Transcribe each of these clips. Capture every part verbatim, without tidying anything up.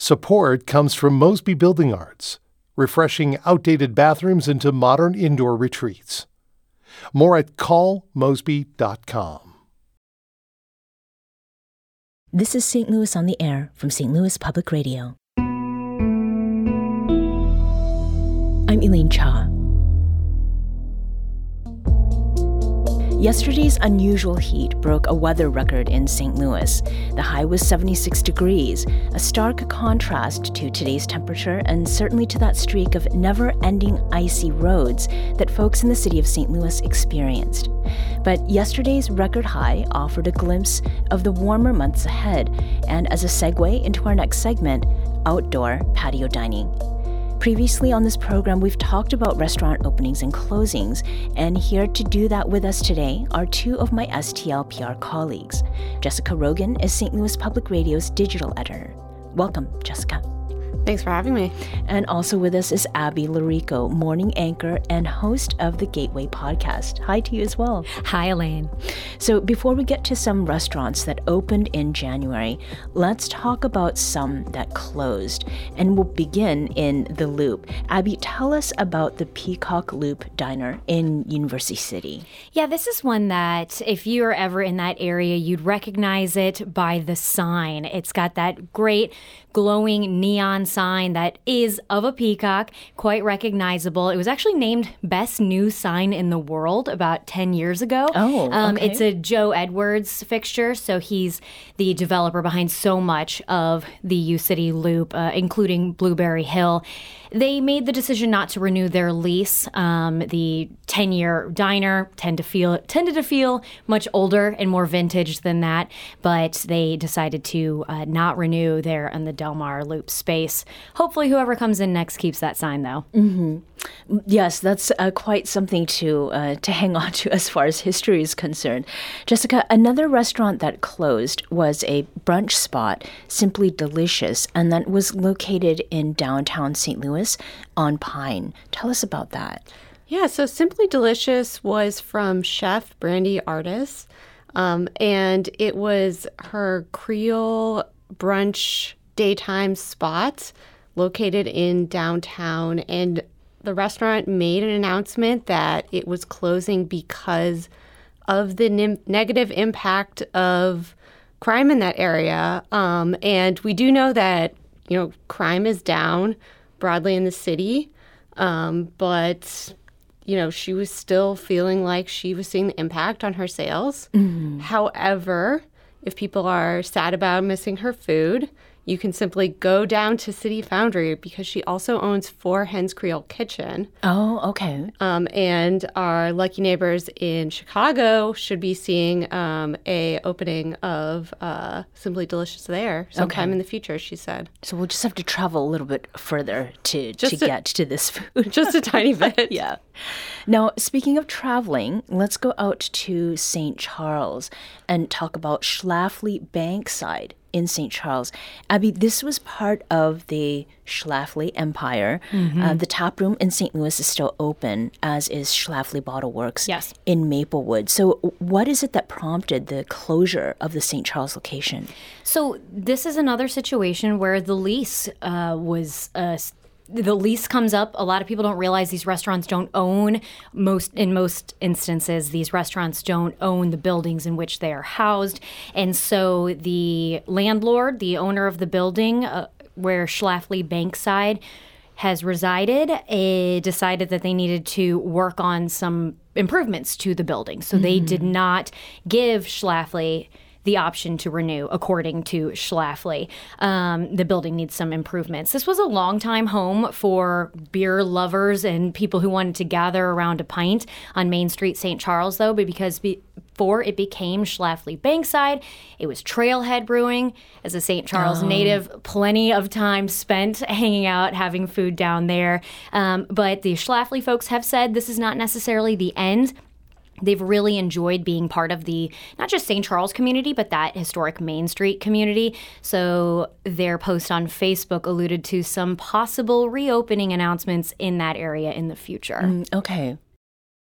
Support comes from Mosby Building Arts, refreshing outdated bathrooms into modern indoor retreats. More at call mosby dot com. This is Saint Louis on the Air from Saint Louis Public Radio. I'm Elaine Cha. Yesterday's unusual heat broke a weather record in Saint Louis. The high was seventy-six degrees, a stark contrast to today's temperature and certainly to that streak of never-ending icy roads that folks in the city of Saint Louis experienced. But yesterday's record high offered a glimpse of the warmer months ahead, and as a segue into our next segment, outdoor patio dining. Previously on this program, we've talked about restaurant openings and closings, and here to do that with us today are two of my S T L P R colleagues. Jessica Rogan is Saint Louis Public Radio's digital editor. Welcome, Jessica. Thanks for having me. And also with us is Abby Larico, morning anchor and host of the Gateway podcast. Hi to you as well. Hi, Elaine. So before we get to some restaurants that opened in January, let's talk about some that closed. And we'll begin in the Loop. Abby, tell us about the Peacock Loop Diner in University City. Yeah, this is one that if you're ever in that area, you'd recognize it by the sign. It's got that great glowing neon sign that is of a peacock, quite recognizable. It was actually named Best New Sign in the World about ten years ago. Oh, um, okay. It's a Joe Edwards fixture, so he's the developer behind so much of the U-City Loop, uh, including Blueberry Hill. They made the decision not to renew their lease. Um, the ten-year diner tend to feel tended to feel much older and more vintage than that, but they decided to uh, not renew there in the Del Mar Loop space. Hopefully, whoever comes in next keeps that sign, though. Mm-hmm. Yes, that's uh, quite something to uh, to hang on to as far as history is concerned. Jessica, another restaurant that closed was a brunch spot, Simply Delicious, and that was located in downtown Saint Louis on Pine. Tell us about that. Yeah, so Simply Delicious was from chef Brandy Artis, um, and it was her Creole brunch daytime spot located in downtown, and the restaurant made an announcement that it was closing because of the ne- negative impact of crime in that area. Um, and we do know that, you know, crime is down broadly in the city, um, but, you know, she was still feeling like she was seeing the impact on her sales. Mm-hmm. However, if people are sad about missing her food, you can simply go down to City Foundry because she also owns Four Hens Creole Kitchen. Oh, okay. Um, and our lucky neighbors in Chicago should be seeing um, a opening of uh, Simply Delicious there sometime Okay. in the future, she said. So we'll just have to travel a little bit further to, Just to a- get to this food. Just a tiny bit. Yeah. Now, speaking of traveling, let's go out to Saint Charles and talk about Schlafly Bankside in Saint Charles. Abby, this was part of the Schlafly Empire. Mm-hmm. Uh, the tap room in Saint Louis is still open, as is Schlafly Bottle Works yes. in Maplewood. So what is it that prompted the closure of the Saint Charles location? So this is another situation where the lease uh, was uh, the lease comes up. A lot of people don't realize these restaurants don't own most, in most instances, these restaurants don't own the buildings in which they are housed. And so the landlord, the owner of the building uh, where Schlafly Bankside has resided, uh, decided that they needed to work on some improvements to the building. So mm-hmm. they did not give Schlafly the option to renew, according to Schlafly. Um, the building needs some improvements. This was a longtime home for beer lovers and people who wanted to gather around a pint on Main Street, Saint Charles, though, but because before it became Schlafly Bankside, it was Trailhead Brewing. As a Saint Charles oh. native, plenty of time spent hanging out, having food down there. Um, but the Schlafly folks have said this is not necessarily the end. They've really enjoyed being part of the, not just Saint Charles community, but that historic Main Street community. So their post on Facebook alluded to some possible reopening announcements in that area in the future. Mm, okay.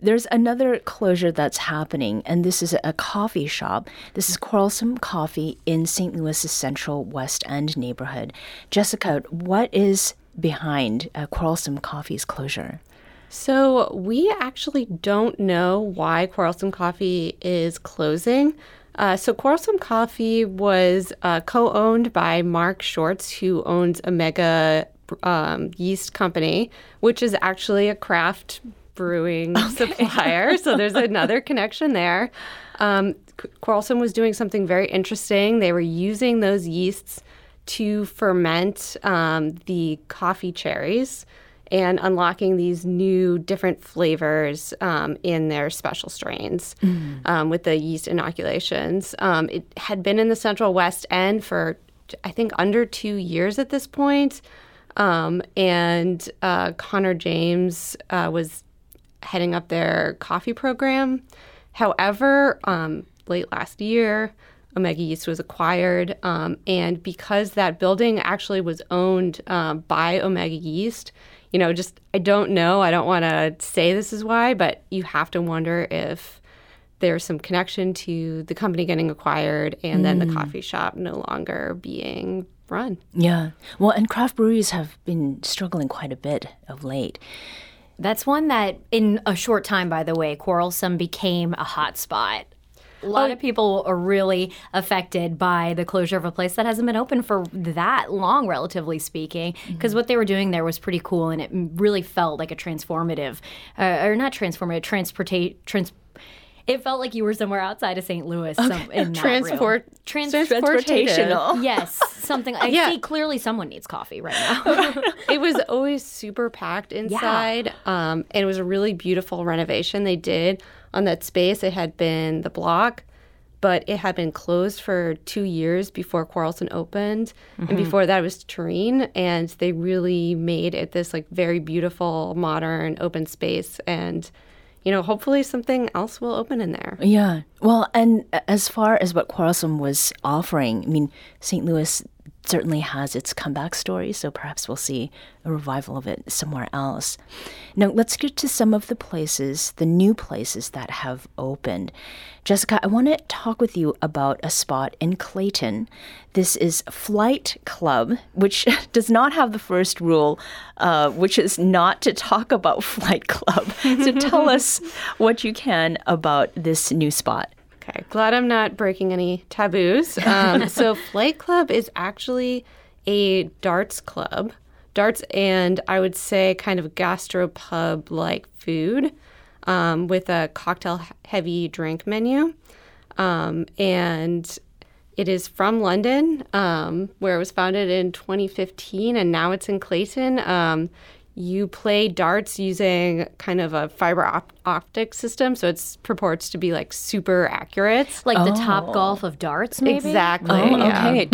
there's another closure that's happening, and this is a coffee shop. This is Quarrelsome Coffee in Saint Louis's Central West End neighborhood. Jessica, what is behind uh, Quarrelsome Coffee's closure? So we actually don't know why Quarrelsome Coffee is closing. Uh, so Quarrelsome Coffee was uh, co-owned by Mark Shorts, who owns Omega um, Yeast Company, which is actually a craft brewing okay. supplier. So there's another connection there. Um, Quarrelsome was doing something very interesting. They were using those yeasts to ferment um, the coffee cherries and unlocking these new different flavors um, in their special strains mm. um, with the yeast inoculations. Um, it had been in the Central West End for, I think, under two years at this point. Um, and uh, Connor James uh, was heading up their coffee program. However, um, late last year, Omega Yeast was acquired. Um, and because that building actually was owned um, by Omega Yeast, you know, just I don't know. I don't want to say this is why, but you have to wonder if there's some connection to the company getting acquired and mm. then the coffee shop no longer being run. Yeah. Well, and craft breweries have been struggling quite a bit of late. That's one that, in a short time, by the way, Quarrelsome became a hot spot. A lot oh. of people are really affected by the closure of a place that hasn't been open for that long, relatively speaking, because mm-hmm. what they were doing there was pretty cool, and it really felt like a transformative, uh, or not transformative, transportate, trans. It felt like you were somewhere outside of Saint Louis. Okay. Some, in Transport, Trans- transportational. Yes, something. I yeah. see clearly someone needs coffee right now. It was always super packed inside, yeah. um, and it was a really beautiful renovation they did on that space. It had been the block, but it had been closed for two years before Quarrelsome opened, mm-hmm. and before that it was Tureen, and they really made it this like very beautiful, modern, open space, and you know, hopefully something else will open in there. Yeah. Well, and as far as what Quarrelsome was offering, I mean, Saint Louis certainly has its comeback story, so perhaps we'll see a revival of it somewhere else. Now, let's get to some of the places, the new places that have opened. Jessica, I want to talk with you about a spot in Clayton. This is Flight Club, which does not have the first rule, uh, which is not to talk about Flight Club. So tell us what you can about this new spot. Okay, glad I'm not breaking any taboos. Um, so Flight Club is actually a darts club. Darts and I would say kind of gastropub-like food um, with a cocktail-heavy drink menu. Um, and it is from London, um, where it was founded in twenty fifteen, and now it's in Clayton. Um, You play darts using kind of a fiber op- optic system, so it's purports to be like super accurate. Like oh. the Top Golf of darts, maybe? Exactly. Oh, yeah. okay.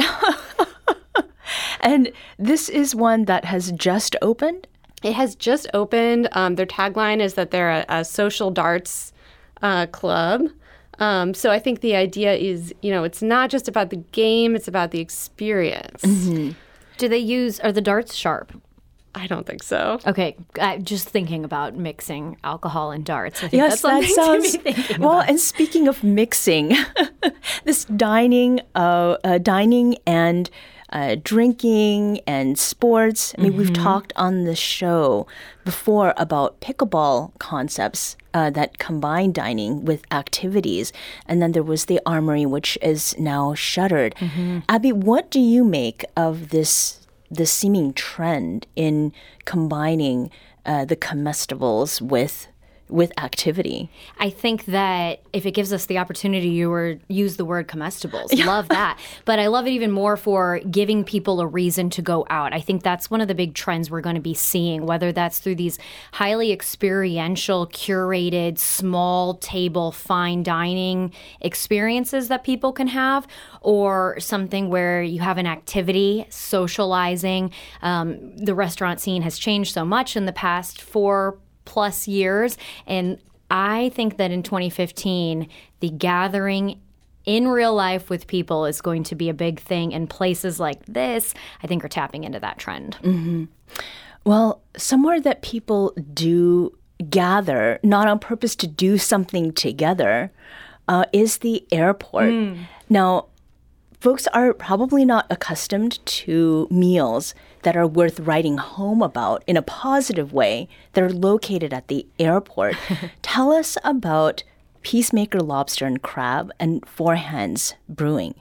And this is one that has just opened? It has just opened. Um, their tagline is that they're a, a social darts uh, club. Um, so I think the idea is, you know, it's not just about the game, it's about the experience. Mm-hmm. Do they use, are the darts sharp? I don't think so. Okay, uh, just thinking about mixing alcohol and darts. I think yes, that's that sounds. To be thinking well, about. And speaking of mixing, this dining, uh, uh, dining and uh, drinking and sports. I mean, mm-hmm. we've talked on the show before about pickleball concepts uh, that combine dining with activities, and then there was the Armory, which is now shuttered. Mm-hmm. Abby, what do you make of this? The seeming trend in combining uh, the comestibles with with activity? I think that if it gives us the opportunity to use the word comestibles, love that. But I love it even more for giving people a reason to go out. I think that's one of the big trends we're going to be seeing, whether that's through these highly experiential, curated, small table, fine dining experiences that people can have, or something where you have an activity, socializing. Um, the restaurant scene has changed so much in the past four plus years. And I think that in twenty fifteen, the gathering in real life with people is going to be a big thing. And places like this, I think, are tapping into that trend. Mm-hmm. Well, somewhere that people do gather, not on purpose to do something together, uh, is the airport. Mm. Now, folks are probably not accustomed to meals that are worth writing home about in a positive way that are located at the airport. Tell us about Peacemaker Lobster and Crab and Four Hands Brewing.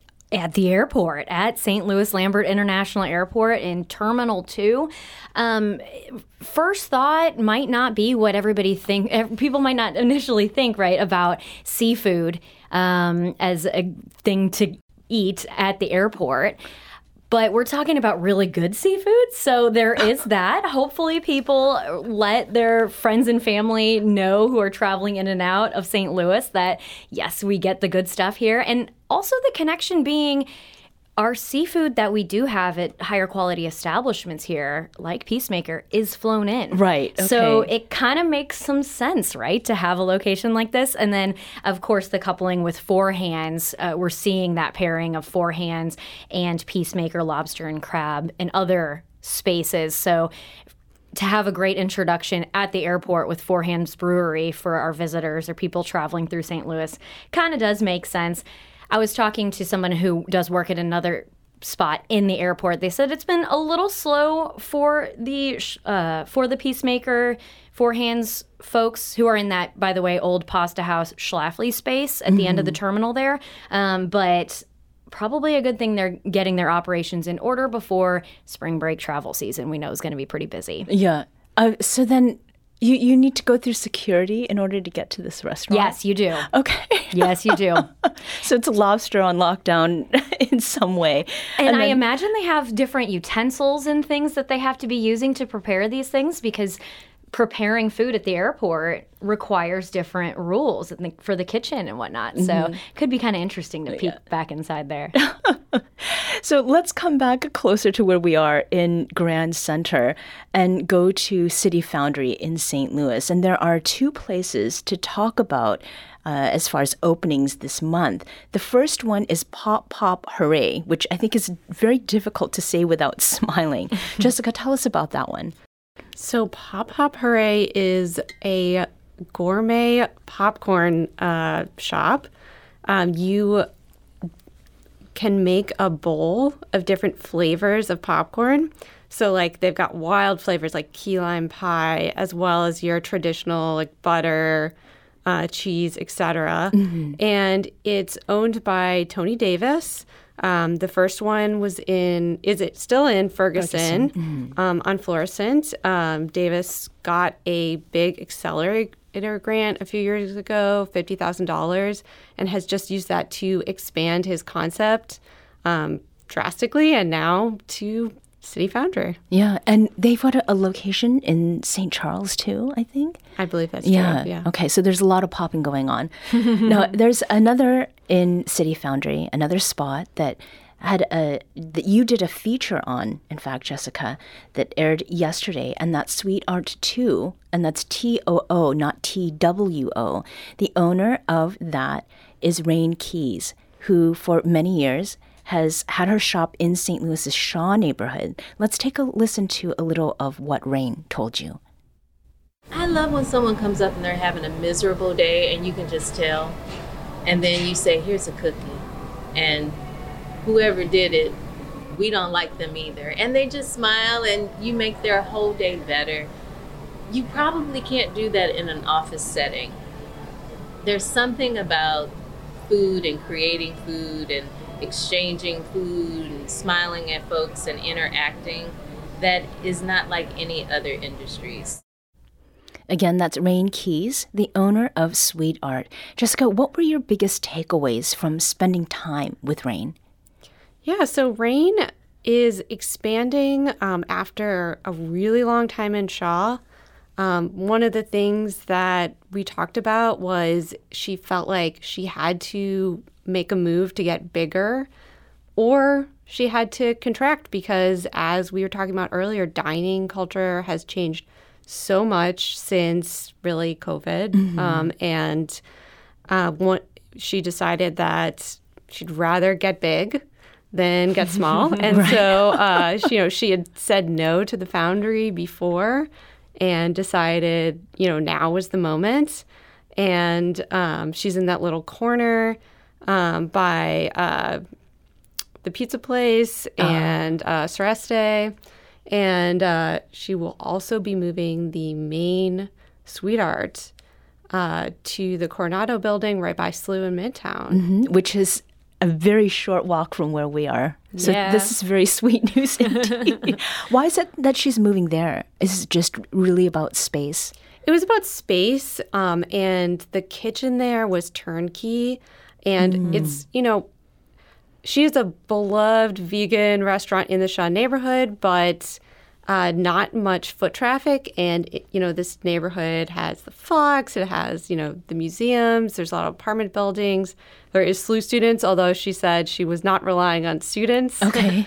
At the airport, at Saint Louis Lambert International Airport in Terminal two. Um, first thought might not be what everybody think. People might not initially think, right, about seafood um, as a thing to eat at the airport. But we're talking about really good seafood, so there is that. Hopefully people let their friends and family know who are traveling in and out of Saint Louis that, yes, we get the good stuff here. And also the connection being our seafood that we do have at higher quality establishments here, like Peacemaker, is flown in. Right. Okay. So it kind of makes some sense, right, to have a location like this. And then, of course, the coupling with Four Hands, uh, we're seeing that pairing of Four Hands and Peacemaker Lobster and Crab in other spaces. So to have a great introduction at the airport with Four Hands Brewery for our visitors or people traveling through Saint Louis kind of does make sense. I was talking to someone who does work at another spot in the airport. They said it's been a little slow for the uh, for the Peacemaker Four Hands folks who are in that, by the way, old Pasta House Schlafly space at mm-hmm. the end of the terminal there. Um, but probably a good thing they're getting their operations in order before spring break travel season. We know is going to be pretty busy. Yeah. Uh, so then you, you need to go through security in order to get to this restaurant? Yes, you do. Okay. Yes, you do. So it's a lobster on lockdown in some way. And, and I then, imagine they have different utensils and things that they have to be using to prepare these things because preparing food at the airport requires different rules for the kitchen and whatnot. So mm-hmm. it could be kind of interesting to peek yeah. back inside there. So let's come back closer to where we are in Grand Center and go to City Foundry in Saint Louis. And there are two places to talk about uh, as far as openings this month. The first one is Pop Pop Hooray, which I think is very difficult to say without smiling. Jessica, tell us about that one. So Pop Pop Hooray is a gourmet popcorn uh, shop. Um, you can make a bowl of different flavors of popcorn. So like they've got wild flavors like key lime pie, as well as your traditional like butter, uh, cheese, et cetera. Mm-hmm. And it's owned by Tony Davis. Um, the first one was in, is it still in Ferguson, Ferguson. Mm-hmm. um, on Florissant. Um, Davis got a big accelerator grant a few years ago, fifty thousand dollars, and has just used that to expand his concept um, drastically, and now to City Foundry. Yeah, and they've got a, a location in Saint Charles too, I think. I believe that's yeah. true. Yeah. Okay, so there's a lot of popping going on. Now, there's another in City Foundry, another spot that had a that you did a feature on, in fact, Jessica, that aired yesterday, and that's Sweet Art two, and that's T O O, not T W O. The owner of that is Rain Keys, who for many years has had her shop in Saint Louis's Shaw neighborhood. Let's take a listen to a little of what Rain told you. I love when someone comes up and they're having a miserable day and you can just tell. And then you say, here's a cookie. And whoever did it, we don't like them either. And they just smile and you make their whole day better. You probably can't do that in an office setting. There's something about food and creating food and exchanging food and smiling at folks and interacting that is not like any other industries. Again, that's Rain Keys, the owner of Sweet Art. Jessica, what were your biggest takeaways from spending time with Rain? Yeah, so Rain is expanding um, after a really long time in Shaw. Um, one of the things that we talked about was she felt like she had to make a move to get bigger, or she had to contract because, as we were talking about earlier, dining culture has changed so much since really COVID. Mm-hmm. Um, and uh, one, she decided that she'd rather get big than get small. And right. so, uh, she, you know, she had said no to the Foundry before. and decided, you know, now was the moment. And um, she's in that little corner um, by uh, the pizza place and uh, Sureste. And uh, she will also be moving the main Sweetart uh, to the Coronado building right by S L U in Midtown. Mm-hmm. Which is a very short walk from where we are. So Yeah. this is very sweet news indeed. Why is it that she's moving there? Is it just really about space? It was about space, um, and the kitchen there was turnkey. And mm. it's, you know, she's a beloved vegan restaurant in the Shaw neighborhood, but uh, not much foot traffic. And, it, you know, this neighborhood has the Fox, it has, you know, the museums, there's a lot of apartment buildings. There is S L U students, although she said she was not relying on students. Okay.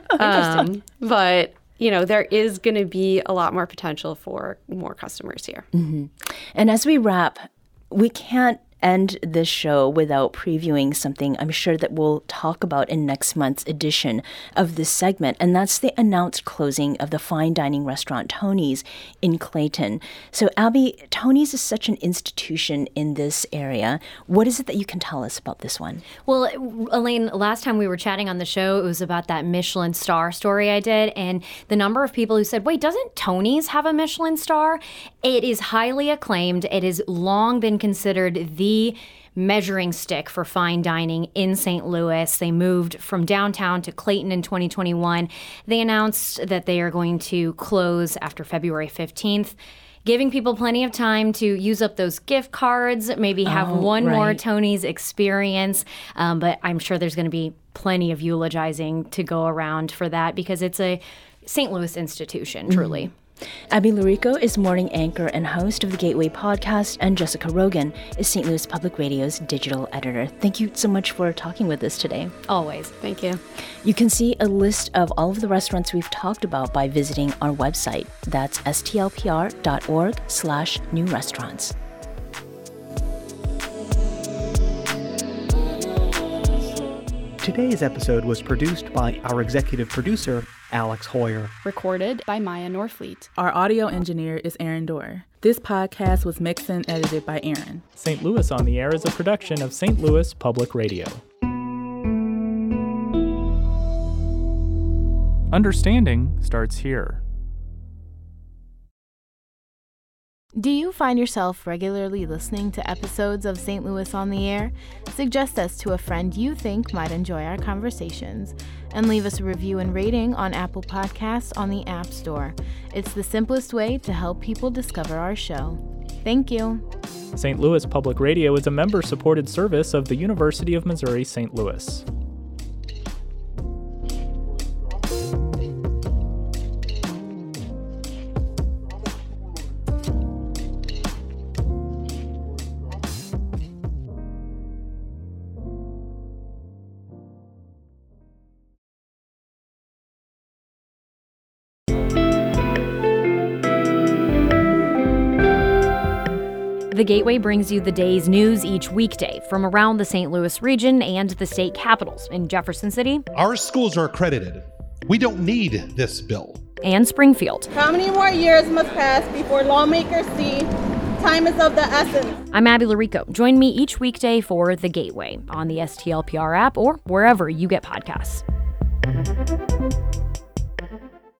um, but, you know, there is going to be a lot more potential for more customers here. Mm-hmm. And as we wrap, we can't end this show without previewing something I'm sure that we'll talk about in next month's edition of this segment, and that's the announced closing of the fine dining restaurant Tony's in Clayton. So, Abby, Tony's is such an institution in this area. What is it that you can tell us about this one? Well, Elaine, last time we were chatting on the show, it was about that Michelin star story I did, and the number of people who said, wait, doesn't Tony's have a Michelin star? It is highly acclaimed. It has long been considered the measuring stick for fine dining in Saint Louis. They moved from downtown to Clayton in twenty twenty-one. They announced that they are going to close after February fifteenth, giving people plenty of time to use up those gift cards, maybe have oh, one right. more Tony's experience. Um, but I'm sure there's going to be plenty of eulogizing to go around for that because it's a Saint Louis institution, truly. Mm-hmm. Abby Larico is morning anchor and host of the Gateway podcast, and Jessica Rogan is Saint Louis Public Radio's digital editor. Thank you so much for talking with us today. Always. Thank you. You can see a list of all of the restaurants we've talked about by visiting our website. That's stlpr.org slash new restaurants. Today's episode was produced by our executive producer, Alex Hoyer. Recorded by Maya Norfleet. Our audio engineer is Aaron Dorr. This podcast was mixed and edited by Aaron. Saint Louis on the Air is a production of Saint Louis Public Radio. Understanding starts here. Do you find yourself regularly listening to episodes of Saint Louis on the Air? Suggest us to a friend you think might enjoy our conversations, and leave us a review and rating on Apple Podcasts on the App Store. It's the simplest way to help people discover our show. Thank you. Saint Louis Public Radio is a member-supported service of the University of Missouri Saint Louis. The Gateway brings you the day's news each weekday from around the Saint Louis region and the state capitals in Jefferson City. Our schools are accredited. We don't need this bill. And Springfield. How many more years must pass before lawmakers see time is of the essence? I'm Abby Larico. Join me each weekday for The Gateway on the S T L P R app or wherever you get podcasts.